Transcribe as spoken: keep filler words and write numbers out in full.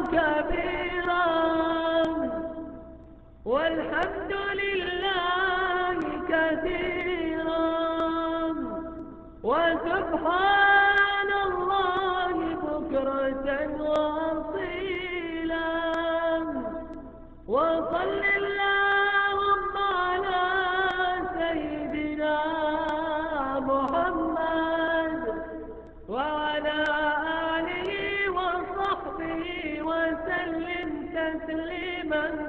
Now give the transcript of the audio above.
كبيرا والحمد لله كثيرا وسبحان الله بكرة وأصيلا وصل اللهم على سيدنا محمد وعلى آله وصحبه وسلم تسليما